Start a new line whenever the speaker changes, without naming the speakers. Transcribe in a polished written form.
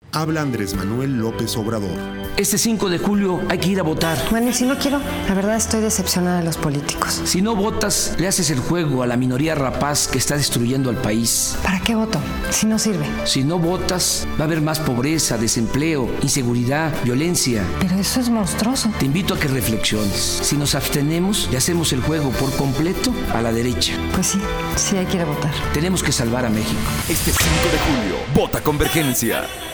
Habla Andrés Manuel López Obrador.
Este 5 de julio hay que ir a votar.
Bueno, y si no quiero, la verdad estoy decepcionada de los políticos.
Si no votas, le haces el juego a la minoría rapaz que está destruyendo al país.
¿Para qué voto? Si no sirve.
Si no votas, va a haber más pobreza, desempleo, inseguridad, violencia.
Pero eso es monstruoso.
Te invito a que reflexiones. Si nos abstenemos, le hacemos el juego por completo a la derecha.
Pues sí hay que ir a votar.
Tenemos que salvar a México.
Este 5 de julio, vota Convergencia.